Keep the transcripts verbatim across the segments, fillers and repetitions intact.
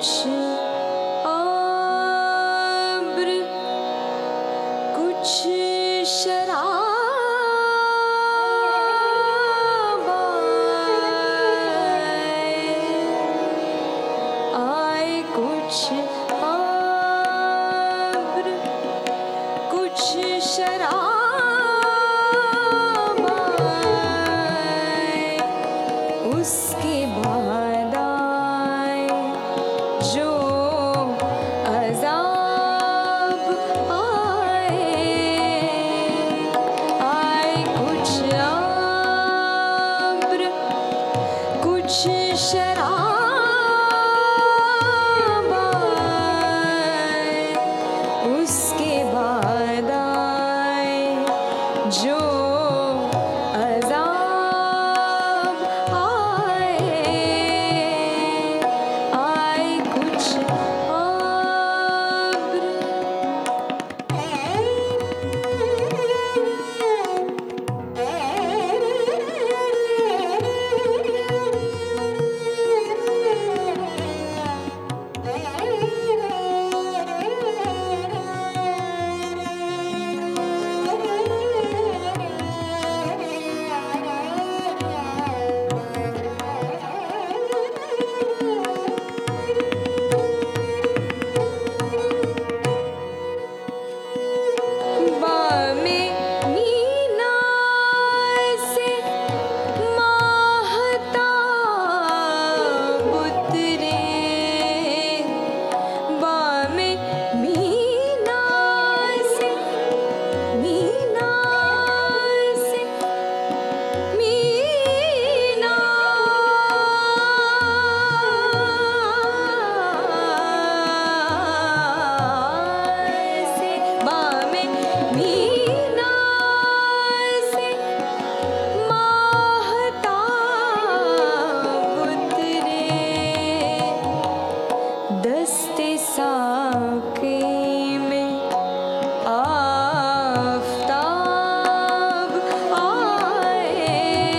कुछ आब्र कुछ शराब आए कुछ आब्र कुछ शराब आए उसके बाद आए जो अज़ाब आए आए कुछ आब्र कुछ शराब आए उसके बाद आए जो अज़ाब आए आए कुछ आब्र बामे मीना से माहताब उतरे बामे मीना से मीना से मीना से बामे मीना से माहताब उतरे दस्ते साक़ी में आफ़ताब आए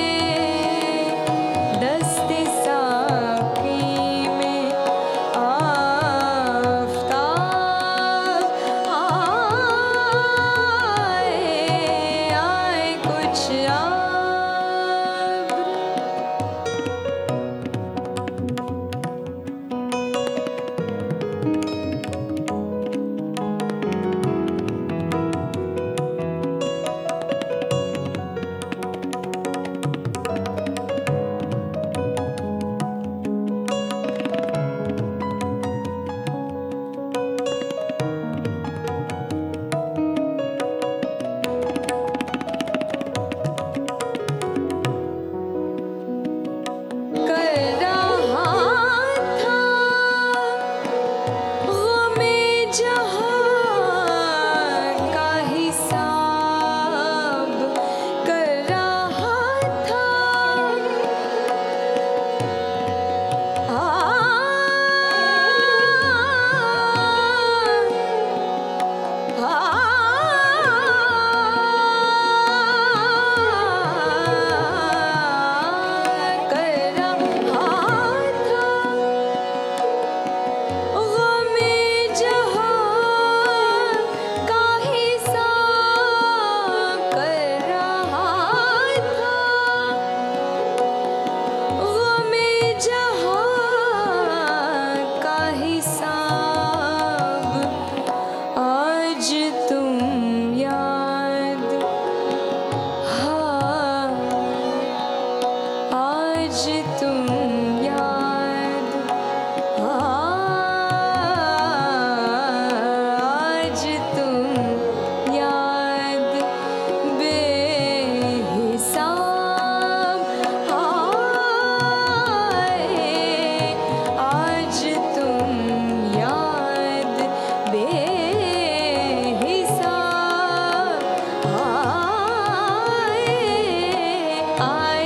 दस्ते साक़ी में आफ़ताब आए आए कुछ आब्र कर रहा था ग़मे जहाँ का हिसाब कर रहा था आ कर रहा था ग़मे जहाँ का हिसाब कर रहा था ग़मे जहाँ का हिसाब आज तुम याद हाँ आज तुम याद आज तुम याद बेहिसाब आए आज तुम याद बेहिसाब आए आए